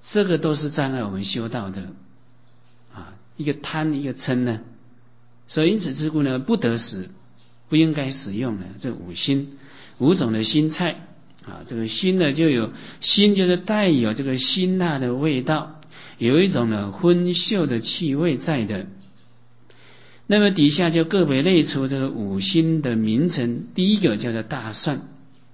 这个都是障碍我们修道的啊，一个贪一个嗔呢，所以因此之故呢，不得使，不应该使用的这五辛五种的辛菜啊，这个辛呢就有辛就是带有这个辛辣的味道，有一种呢荤臭的气味在的。那么底下就个别列出这个五辛的名称，第一个叫做大蒜。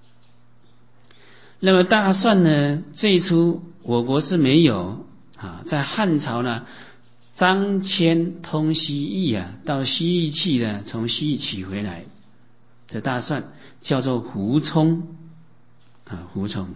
那么大蒜呢，最初我国是没有啊，在汉朝呢，张骞通西域啊，到西域去呢，从西域取回来，这大蒜叫做胡葱啊，胡葱。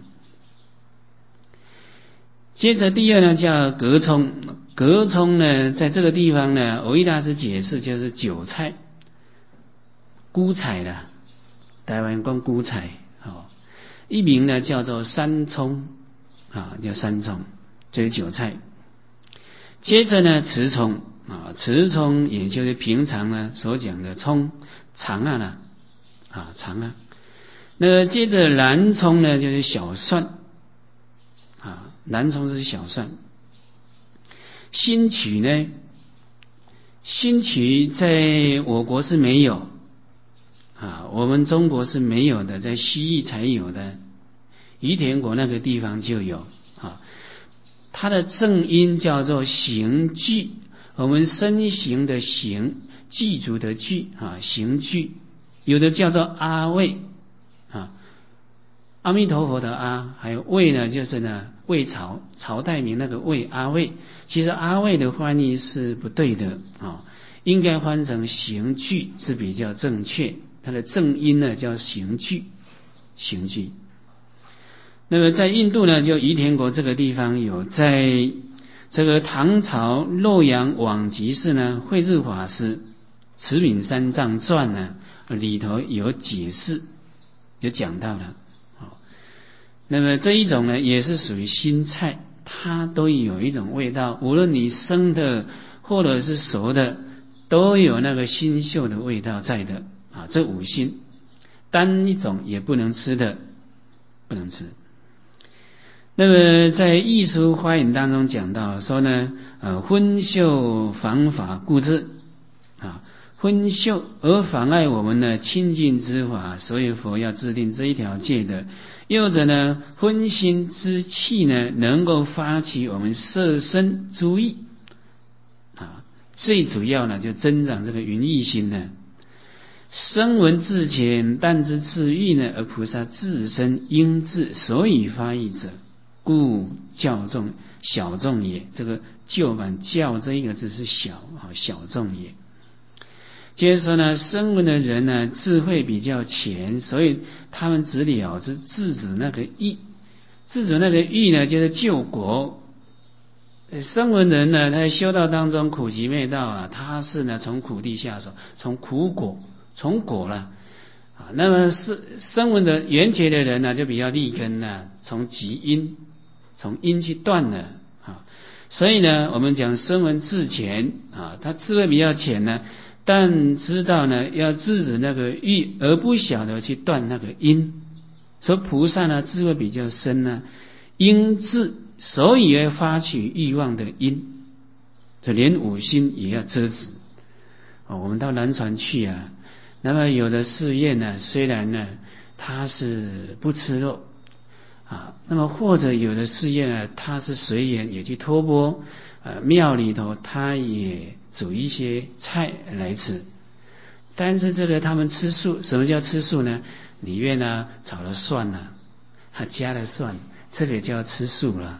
接着第二呢叫葛葱，葛葱呢在这个地方呢，蕅益大师解释就是韭菜、菇菜啦，台湾讲菇菜哦，一名呢叫做山葱啊，叫山葱，这是韭菜。接着呢茨葱啊，茨葱也就是平常呢所讲的葱长啊呢啊长啊。那接着南葱呢就是小蒜啊，南葱是小蒜。辛曲呢，辛曲在我国是没有啊，我们中国是没有的，在西域才有的，于田国那个地方就有啊。它的正音叫做行具，我们身形的形，具足的具啊，行具，有的叫做阿魏啊，阿弥陀佛的阿，还有魏呢，就是呢魏朝朝代名那个魏，阿魏。其实阿魏的翻译是不对的啊，应该翻成行具是比较正确，它的正音呢叫行具，行具。那么在印度呢，就于田国这个地方有，在这个唐朝洛阳往集寺呢，慧智法师《慈悯三藏传》呢里头有解释，有讲到的。那么这一种呢，也是属于辛菜，它都有一种味道，无论你生的或者是熟的，都有那个辛臭的味道在的啊。这五辛，单一种也不能吃的，不能吃。那么在艺术花引当中讲到说呢，荤臭妨法故知啊，荤臭而妨碍我们的清净之法，所以佛要制定这一条戒的。又者呢，荤腥之气呢，能够发起我们摄身诸意啊，最主要呢就增长这个云意心呢。声闻自浅，但知自欲呢，而菩萨自身应自，所以发意者，故教众小众也。这个旧版教这一个字是小啊，小众也。接着说呢，声闻的人呢，智慧比较浅，所以他们只了知自主那个意，自主那个欲呢，就是救国。声闻人呢，他在修道当中苦集灭道啊，他是呢从苦地下手，从苦果，从果了啊。那么是声闻的缘觉的人呢，就比较利根呢，从极因，从因去断了啊。所以呢，我们讲声闻自浅啊，他智慧比较浅呢。但知道呢，要制止那个欲，而不晓得去断那个因。所以菩萨呢，智慧比较深呢，应治，所以要发起欲望的因，就连五心也要遮止。我们到南传去啊，那么有的寺院呢，虽然呢它是不吃肉啊，那么或者有的寺院呢，它是随缘也去托钵。庙里头他也煮一些菜来吃，但是这个他们吃素，什么叫吃素呢？里面呢炒了蒜呢，还加了蒜，这个叫吃素了。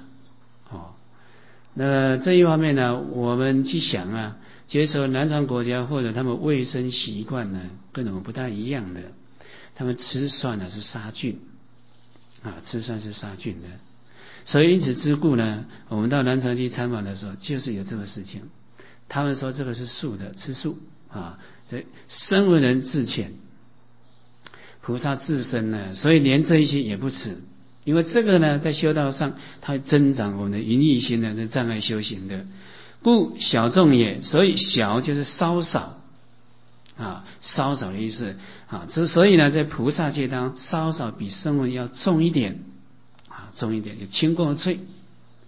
那这一方面呢，我们去想啊，接受南传国家或者他们卫生习惯呢，跟我们不太一样的，他们吃蒜呢是杀菌啊，吃蒜是杀菌的。所以因此之故呢，我们到南传去参访的时候，就是有这个事情。他们说这个是素的，吃素啊。所以声闻人自浅，菩萨自身呢，所以连这一些也不吃，因为这个呢，在修道上，它会增长我们的淫欲心呢，是障碍修行的。故小众也，所以小就是稍少啊，稍少的意思啊。所以呢，在菩萨界当稍少比声闻要重一点。重一点，有轻过脆，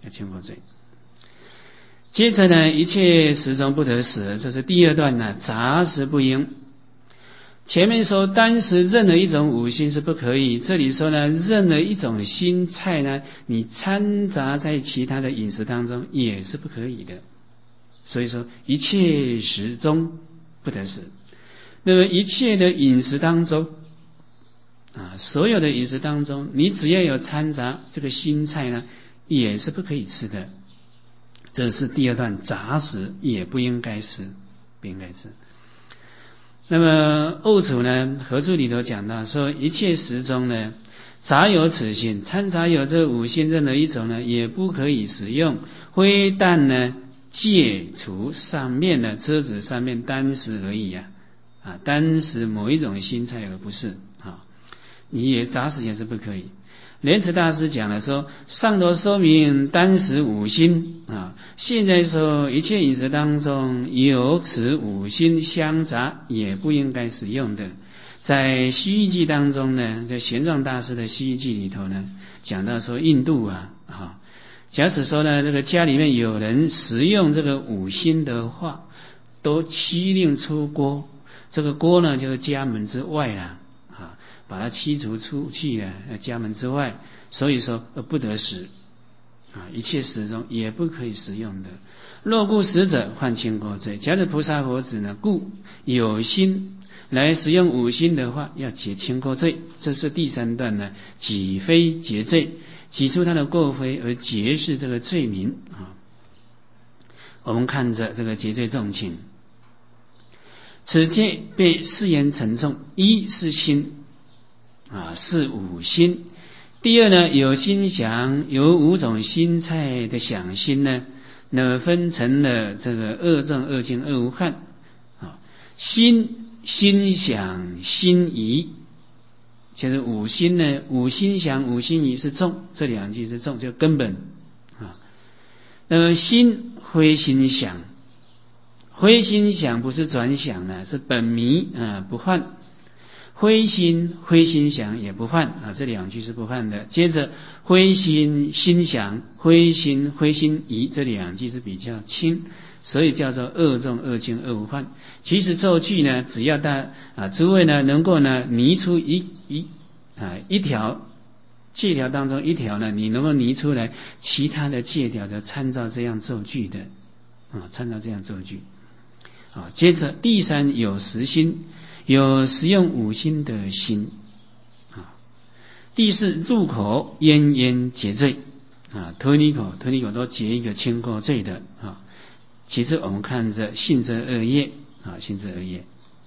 要清过罪。接着呢，一切食中不得食，这是第二段呢，杂食不应。前面说单食任何一种五辛是不可以，这里说呢，任何一种辛菜呢，你掺杂在其他的饮食当中也是不可以的。所以说一切食中不得食。那么一切的饮食当中所有的饮食当中，你只要有掺杂这个辛菜呢，也是不可以吃的。这是第二段，杂食也不应该吃，不应该吃。那么欧楚呢，合注里头讲到说，一切食中呢，杂有此辛，掺杂有这五辛任何一种呢，也不可以食用。非但呢戒除上面的遮止上面单食而已单食某一种辛菜而不是你也杂食也是不可以。莲池大师讲了说，上头说明单食五辛现在说一切饮食当中有此五辛相杂，也不应该使用的。在西域记当中呢，在玄奘大师的西域记里头呢，讲到说印度假使说呢，这个家里面有人食用这个五辛的话，都驱令出锅，这个锅呢就是家门之外了把它驱逐出去了，家门之外，所以说不得食一切食中也不可以食用的。若故食者，犯清过罪。假如菩萨佛子呢，故有心来食用五辛的话，要解清过罪。这是第三段呢，己非结罪，指出他的过非而结是这个罪名我们看着这个结罪重情，此戒被誓言沉重，一是心是五辛。第二呢，有心想，有五种辛菜的想心呢，那么分成了这个二正、二净、二无憾心想、心疑，就是五辛呢，五心想、五心疑是重，这两句是重，就根本那么心非心想，非心想不是转想呢，是本迷不犯。非心想也不犯这两句是不犯的。接着非心想、非心疑，这两句是比较轻，所以叫做二重、二净、二无犯。其实咒句呢，只要诸位呢能够呢拟出一条戒条当中一条呢，你能够拟出来其他的戒条的参照这样咒句的参照这样咒句接着第三，有实心，有食用五辛的心第四，入口咽结罪吞一口都结一个清过罪的其次我们看着信遮恶业信遮恶业。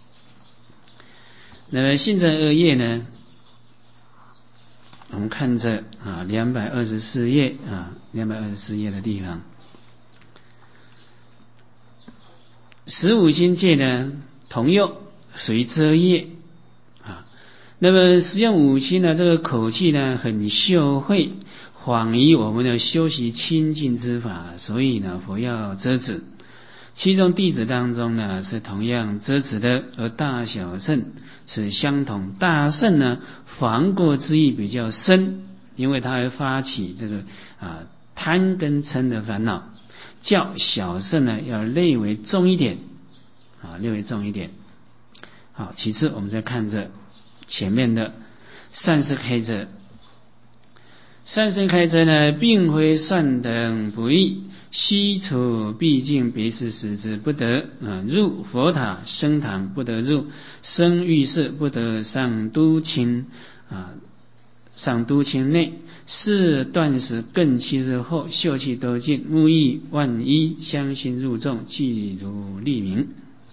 那么信遮恶业呢，我们看着224页224页的地方，十五辛戒呢同用，随遮业那么食用五辛呢，这个口气呢很秀慧，恍于我们的修习清净之法，所以呢佛要遮止。其中弟子当中呢是同样遮止的，而大小乘是相同。大乘呢防过之意比较深，因为它会发起这个贪跟嗔的烦恼，较小乘呢要略为重一点略微重一点。好，其次我们再看着前面的善事开遮。善事开遮呢，并非善等不异，悉处毕竟别是实之，不得入佛塔僧堂，不得入僧浴室，不得上都卿上都卿内。是断食更7日后，秀气都尽，木易万一，相心入众，即如立名。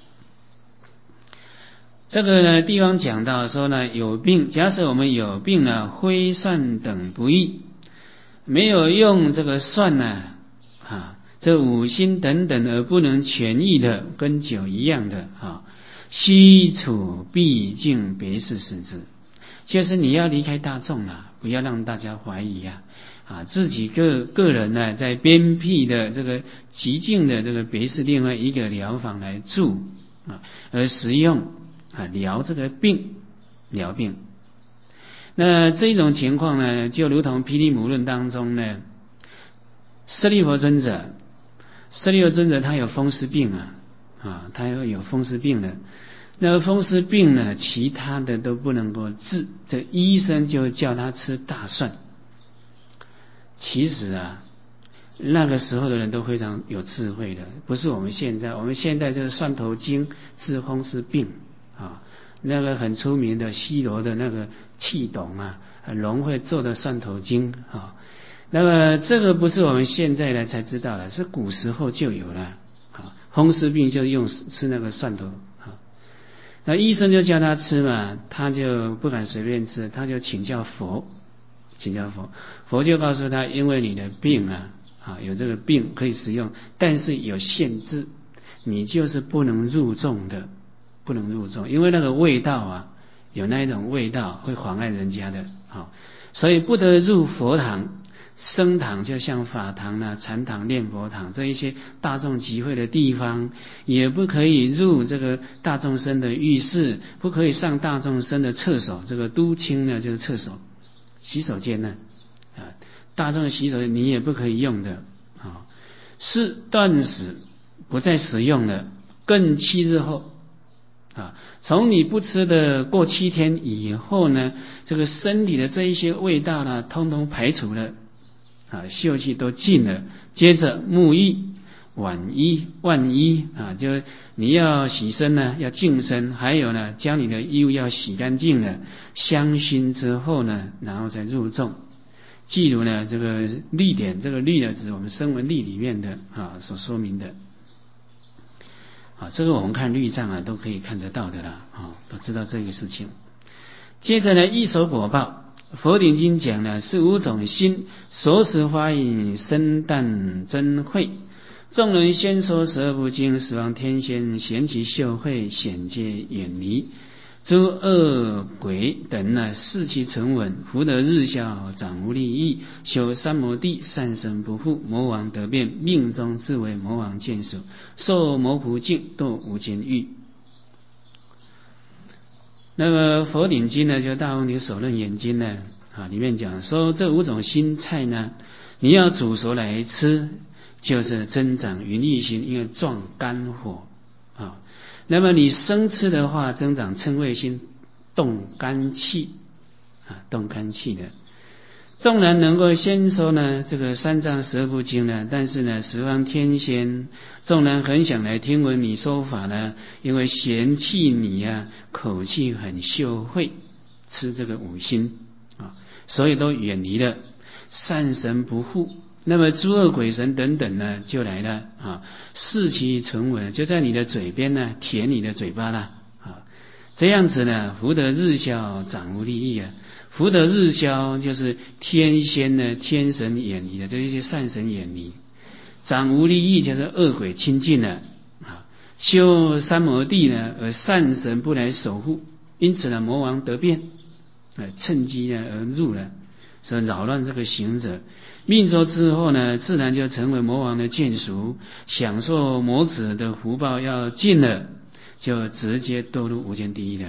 这个呢地方讲到说呢，有病，假使我们有病呢，非蒜等不异，没有用这个蒜呢这五辛等等而不能痊愈的，跟酒一样的悉处毕竟别是实之，就是你要离开大众不要让大家怀疑自己个人呢在边僻的这个极静的这个别是另外一个疗房来住而食用疗这个病，疗病。那这种情况呢，就如同《毗梨母论》当中呢， 舍利弗尊者，舍利弗尊者他有风湿病他有风湿病的。那个风湿病呢，其他的都不能够治，这医生就叫他吃大蒜。其实那个时候的人都非常有智慧的，不是我们现在。我们现在就是蒜头精治风湿病那个很出名的西罗的那个气董很融会做的蒜头精那么这个不是我们现在才知道的，是古时候就有了风湿病就用吃那个蒜头那医生就叫他吃嘛，他就不敢随便吃，他就请教佛，佛就告诉他，因为你的病有这个病可以食用，但是有限制，你就是不能入众的，不能入众，因为那个味道有那一种味道会妨碍人家的所以不得入佛堂。僧堂就像法堂禅堂、念佛堂这一些大众集会的地方，也不可以入这个大众生的浴室，不可以上大众生的厕所。这个都清呢，就是厕所、洗手间大众的洗手间你也不可以用的是断食不再使用了，更7日后从你不吃的过7天以后呢，这个身体的这一些味道通通排除了秀气都尽了，接着沐浴、挽衣、万衣就你要洗身呢，要净身，还有呢，将你的衣物要洗干净了，香薰之后呢，然后再入众。记如呢，这个律典，这个律呢，指我们声闻律里面的所说明的这个我们看律藏都可以看得到的啦都知道这个事情。接着呢，一手果报。佛顶经讲呢，是5种心所使法引生旦真慧。众人先说12部经，十方天仙咸其秀慧，显皆远离。诸恶鬼等呢，视其沉稳，福德日消，长无利益。修三摩地，善神不护，魔王得变，命中自为魔王眷属，受魔仆境，堕无间狱。那么佛顶经呢，就大梵天首楞严经呢里面讲说，这5种心菜呢，你要煮熟来吃，就是增长云力心，因为壮肝火那么你生吃的话，增长嗔恚心，动肝气动肝气的。纵然能够先说呢这个3藏12部经呢，但是呢十方天仙纵然很想来听闻你说法呢，因为嫌弃你口气很秀慧，吃这个5辛所以都远离了。善神不护，那么诸恶鬼神等等呢就来了视其唇吻，就在你的嘴边呢舔你的嘴巴了这样子呢，福德日消，长无利益福德日消就是天仙呢天神远离的，这一些善神远离。长无利益就是恶鬼亲近了修三摩地呢，而善神不来守护，因此呢魔王得变趁机呢而入了，所以扰乱这个行者。命中之后呢，自然就成为魔王的眷属，享受魔子的福报要尽了，就直接堕入无间地狱了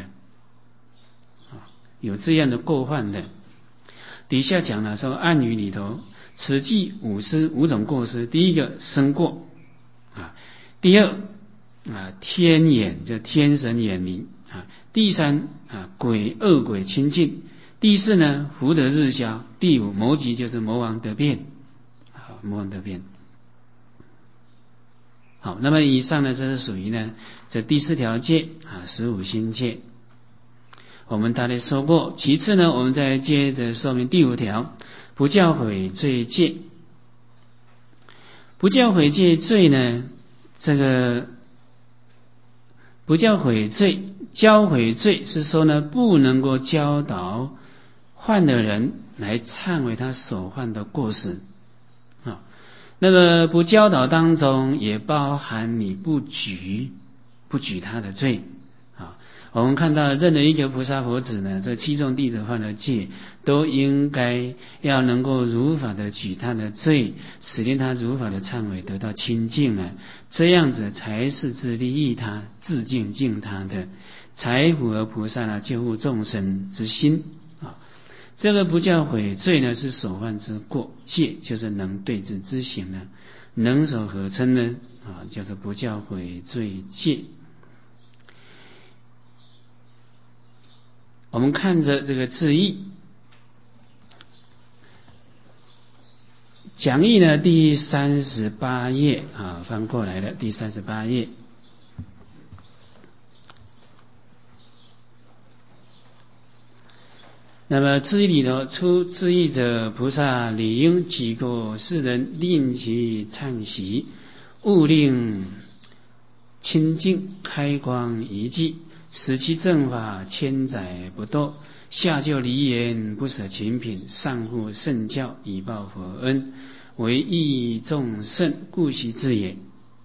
有这样的过患的。底下讲了说暗语里头，此即5种过失。第一个生过第二天眼，就天神远离第三恶鬼亲近，第4呢福德日消，第5魔疾，就是魔王得变魔王得变。好，那么以上呢，这是属于呢这第4条戒15心戒，我们大概说过。其次呢，我们再接着说明第5条不教诲罪戒。不教诲戒罪呢，这个不教诲罪，教诲罪是说呢，不能够教导犯的人来忏悔他所犯的过失那么不教导当中也包含你不举他的罪我们看到任何一个菩萨佛子呢，这7众弟子犯的戒，都应该要能够如法的举他的罪，使令他如法的忏悔，得到清净这样子才是自利益他、自净净他的，才符合菩萨救护众生之心这个不叫悔罪呢，是所犯之过；戒就是能对治之行呢，能所合称呢叫做不叫悔罪戒。我们看着这个字义，讲义呢第38页翻过来的第38页。那么字义里头出字义者，菩萨理应几过世人，令其忏息，勿令清净开光一记，使其正法千载不堕。下就离言不舍勤品，上护圣教以报佛恩，为益众圣，故习字也。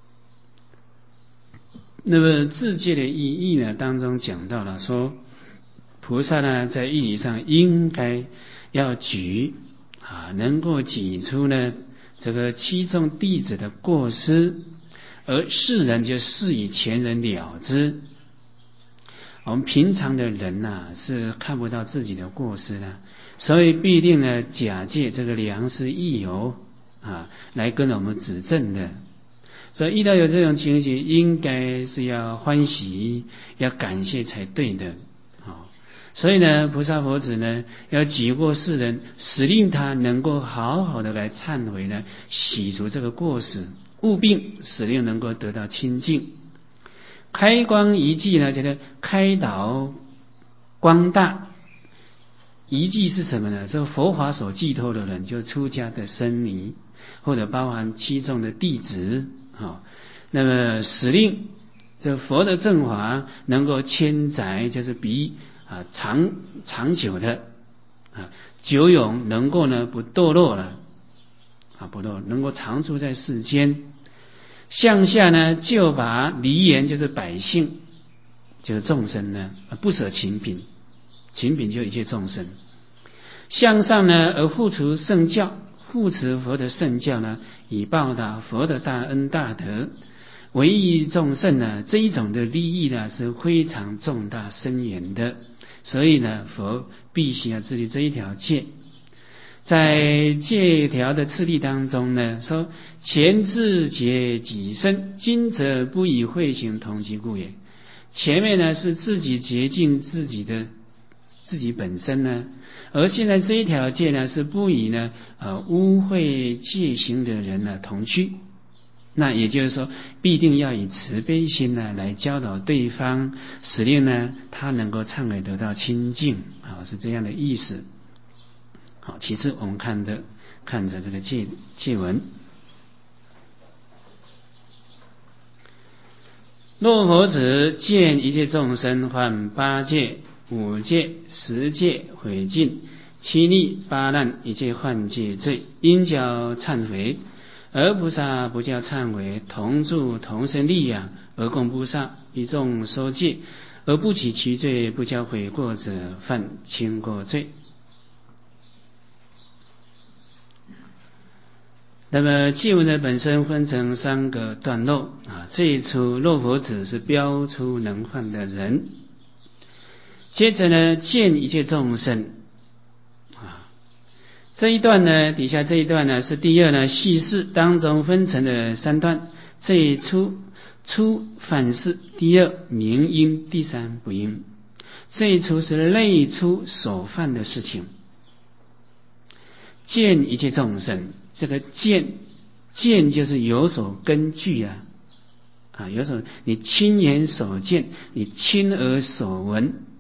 那么字戒的意义呢，当中讲到了说，菩萨呢在义理上应该要举能够举出呢这个七众弟子的过失，而世人就视以前人了之。我们平常的人是看不到自己的过失的，所以必定呢假借这个良师益友来跟我们指正的。所以遇到有这种情形，应该是要欢喜，要感谢才对的。所以呢，菩萨佛子呢要举过世人，使令他能够好好的来忏悔呢，洗除这个过失，务并使令能够得到清净。开光一记呢，就是开导光大。一记是什么呢？这佛法所寄托的人，就出家的僧尼，或者包含七众的弟子那么使令这佛的正法能够千载，就是比长久的久永，能够呢不堕落了不堕，能够常住在世间。向下呢，就把离言，就是百姓，就是众生呢，不舍勤品，勤品就一切众生。向上呢，而护持圣教，护持佛的圣教呢，以报答佛的大恩大德，为益众生呢，这一种的利益呢是非常重大深远的。所以呢，佛必须要制定这一条戒。在戒条的次第当中呢，说前自洁己身，今则不以慧行同其故也。前面呢是自己洁净自己本身呢，而现在这一条戒呢是不以呢污秽戒行的人呢同居。那也就是说，必定要以慈悲心呢来教导对方，使令呢他能够忏悔得到清净是这样的意思。好，其次我们看着这个戒文。若佛子见一切众生犯八戒、五戒、十戒毁尽、七逆八难一切犯戒罪，应教忏悔，而菩萨不教忏悔，同住同生利养，而供菩萨一众受戒，而不起其罪，不教悔过者，犯轻过罪。那么戒文的本身分成3个段落这一出若佛子是标出能犯的人，接着呢见一切众生这一段呢，底下这一段呢是第二呢细事当中分成了3段，这一出犯事，第二明因，第三不因。这一出是类出所犯的事情。见一切众生，这个见就是有所根据有所你亲眼所见，你亲耳所闻